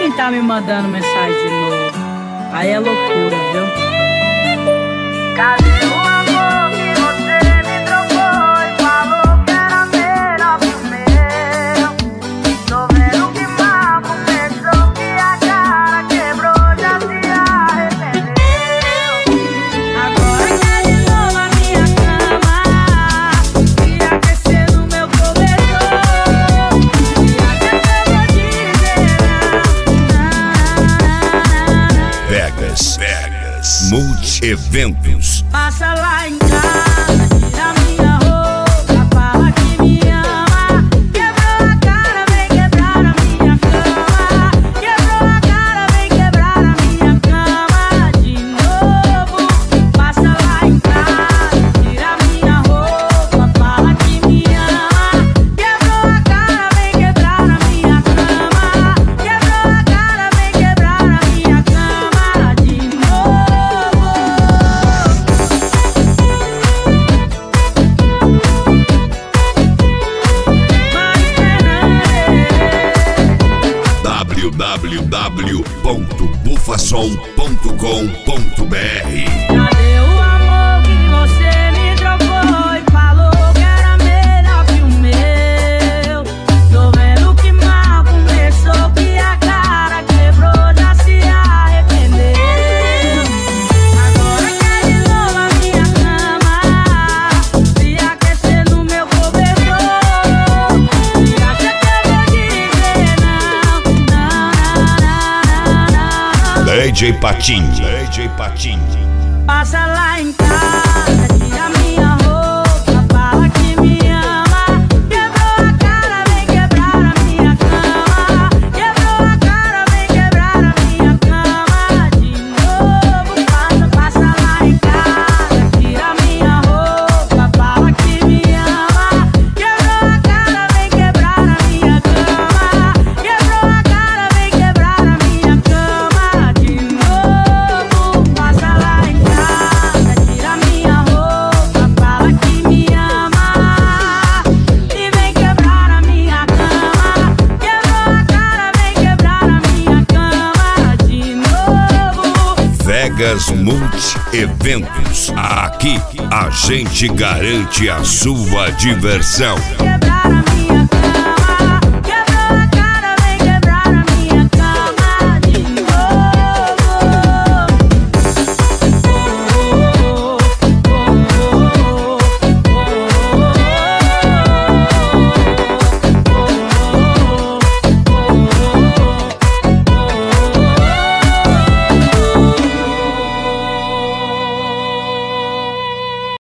quem tá me mandando mensagem de novo. Aí é loucura, viu? Cadê o amor que você me trocou e falou que era melhor que o meu? Tô vendo que mal começou, que a cara quebrou, já se arrependeu. Agora quer de novo a minha cama, e aquecer no meu cobertor. E aquecer eu vou dizer Vegas Multi-Eventos. Passa lá em casa, tira minha roupa, fala que me ama. Quebrou a cara, vem quebrar a minha cama. Quebrou a cara, vem quebrar a minha cama de novo. Passa lá em casa, tira minha roupa, fala que me ama. Quebrou a cara, vem quebrar a minha cama. Quebrou a cara, vem quebrar a minha cama de novo. www.bufasom.com.br. Cadê o amor que você me trocou e falou que era melhor que o meu? Tô vendo que mal começou, que a cara quebrou, já se arrependeu. Agora quer de novo a minha cama, se aquecer no meu cobertor. E acha que eu vou dizer não. DJ Patinho. Passa lá em casa, tira minha roupa, fala que me ama. Quebrou a cara, vem quebrar a minha cama. Quebrou a cara, vem quebrar a minha cama de novo. Passa lá em casa, tira minha roupa, fala que me ama. Quebrou a cara, vem quebrar a minha cama. Quebrou a cara, vem quebrar a minha cama de novo. Passa lá em casa, tira minha roupa, fala que me ama. E vem quebrar a minha cama. Quebrou a cara, vem quebrar a minha cama de novo. Vegas Multi-Eventos. Aqui a gente garante a sua diversão.